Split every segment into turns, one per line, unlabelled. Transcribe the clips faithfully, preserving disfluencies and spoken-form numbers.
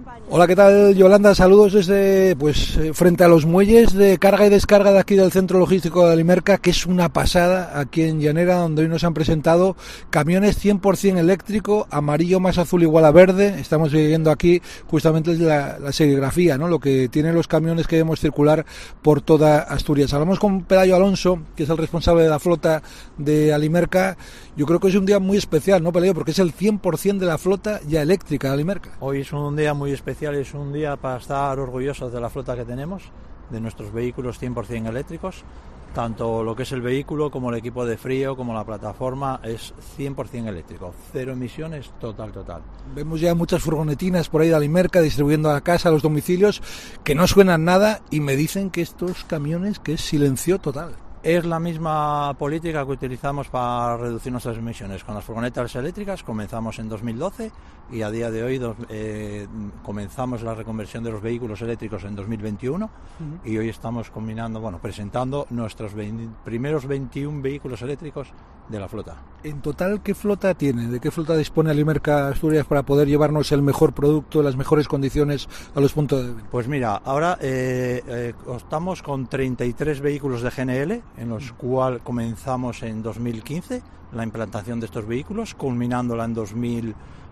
Hola, ¿qué tal, Yolanda? Saludos desde pues frente a los muelles de carga y descarga de aquí del Centro Logístico de Alimerca, que es una pasada aquí en Llanera, donde hoy nos han presentado camiones cien por ciento eléctrico, amarillo más azul igual a verde. Estamos viendo aquí justamente la, la serigrafía, ¿no? Lo que tienen los camiones que debemos circular por toda Asturias. Hablamos con Pelayo Alonso, que es el responsable de la flota de Alimerca. Yo creo que es un día muy especial, ¿no, Pelayo? Porque es el cien por ciento de la flota ya eléctrica de Alimerca.
Hoy es un día muy especial. Es un día para estar orgullosos de la flota que tenemos, de nuestros vehículos cien por ciento eléctricos. Tanto lo que es el vehículo como el equipo de frío, como la plataforma, es cien por ciento eléctrico. Cero emisiones, total, total.
Vemos ya muchas furgonetinas por ahí de Alimerca distribuyendo a la casa, a los domicilios, que no suenan nada y me dicen que estos camiones, que es silencio total.
Es la misma política que utilizamos para reducir nuestras emisiones. Con las furgonetas eléctricas comenzamos en dos mil doce y a día de hoy dos, eh, comenzamos la reconversión de los vehículos eléctricos en dos mil veintiuno uh-huh. Y hoy estamos combinando, bueno, presentando nuestros veinte, primeros veintiún vehículos eléctricos de la flota.
En total, ¿qué flota tiene? ¿De qué flota dispone Alimerca Asturias para poder llevarnos el mejor producto, las mejores condiciones a los puntos de venta?
Pues mira, ahora eh, eh, estamos con treinta y tres vehículos de G N L, en los cuales comenzamos en dos mil quince la implantación de estos vehículos, culminándola en dos mil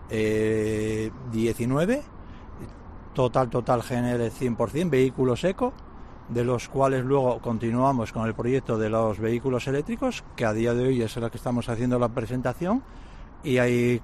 diecinueve. Total, total G N L cien por ciento, vehículos eco, de los cuales luego continuamos con el proyecto de los vehículos eléctricos, que a día de hoy es el que estamos haciendo la presentación, y ahí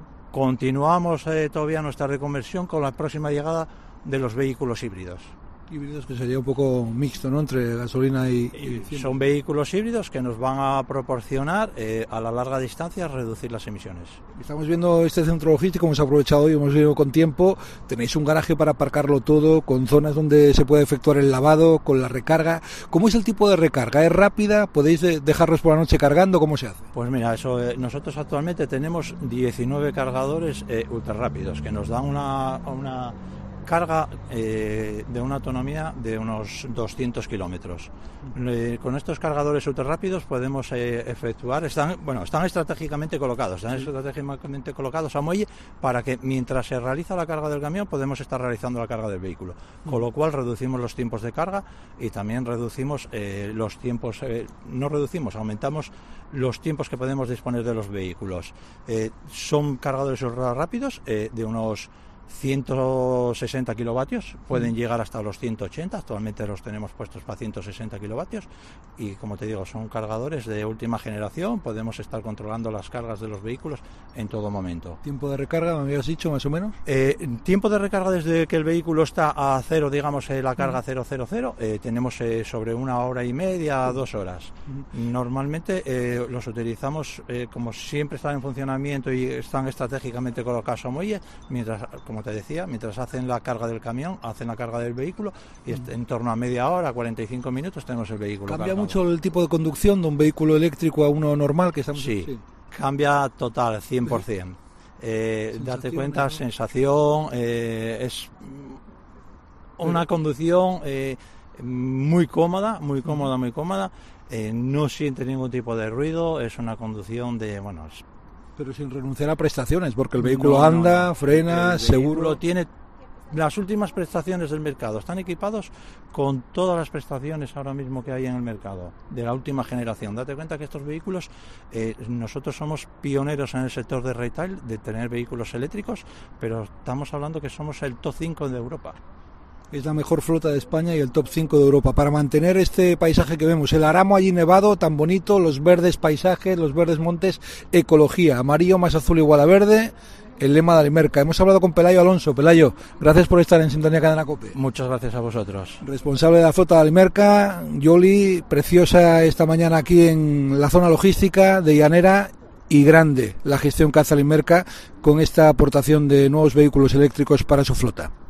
continuamos eh, todavía nuestra reconversión con la próxima llegada de los vehículos híbridos.
Híbridos, que sería un poco mixto, ¿no?, entre gasolina y... y...
Son vehículos híbridos que nos van a proporcionar eh, a la larga distancia reducir las emisiones.
Estamos viendo este centro logístico, hemos aprovechado hoy, hemos venido con tiempo. Tenéis un garaje para aparcarlo todo, con zonas donde se puede efectuar el lavado, con la recarga. ¿Cómo es el tipo de recarga? ¿Es rápida? ¿Podéis dejarlos por la noche cargando? ¿Cómo se hace?
Pues mira, eso eh, nosotros actualmente tenemos diecinueve cargadores eh, ultra rápidos que nos dan una... una carga eh, de una autonomía de unos doscientos kilómetros. Eh, con estos cargadores ultra rápidos podemos eh, efectuar, están, bueno, están estratégicamente colocados, están sí. estratégicamente colocados a muelle para que mientras se realiza la carga del camión podemos estar realizando la carga del vehículo, con lo cual reducimos los tiempos de carga y también reducimos eh, los tiempos, eh, no reducimos, aumentamos los tiempos que podemos disponer de los vehículos. Eh, son cargadores ultra rápidos eh, de unos ciento sesenta kilovatios, pueden llegar hasta los ciento ochenta, actualmente los tenemos puestos para ciento sesenta kilovatios y como te digo, son cargadores de última generación, podemos estar controlando las cargas de los vehículos en todo momento.
¿Tiempo de recarga, me habías dicho, más o menos?
Eh, tiempo de recarga desde que el vehículo está a cero, digamos, eh, la carga cero cero cero, eh, tenemos eh, sobre una hora y media a dos horas. Normalmente eh, los utilizamos, eh, como siempre están en funcionamiento y están estratégicamente colocados a muelle, mientras, como te decía, mientras hacen la carga del camión, hacen la carga del vehículo y mm. en torno a media hora, cuarenta y cinco minutos tenemos el vehículo
¿Cambia
cargado.
Mucho el tipo de conducción de un vehículo eléctrico a uno normal? Que estamos...
sí, sí, cambia total, cien por ciento. Eh, date cuenta, ¿no? sensación, eh, es una conducción eh, muy cómoda, muy cómoda, muy cómoda, eh, no siente ningún tipo de ruido, es una conducción de, bueno... Es,
pero sin renunciar a prestaciones, porque el vehículo no, anda, no, no. frena, el seguro...
tiene las últimas prestaciones del mercado, están equipados con todas las prestaciones ahora mismo que hay en el mercado, de la última generación. Date cuenta que estos vehículos, eh, nosotros somos pioneros en el sector de retail, de tener vehículos eléctricos, pero estamos hablando que somos el top cinco de Europa.
Es la mejor flota de España y el top cinco de Europa. Para mantener este paisaje que vemos, el Aramo allí nevado, tan bonito, los verdes paisajes, los verdes montes, ecología, amarillo más azul igual a verde, el lema de Alimerca. Hemos hablado con Pelayo Alonso. Pelayo, gracias por estar en Sintonía Cadena COPE.
Muchas gracias a vosotros.
Responsable de la flota de Alimerca, Yoli, preciosa esta mañana aquí en la zona logística de Llanera, y grande la gestión que hace Alimerca con esta aportación de nuevos vehículos eléctricos para su flota.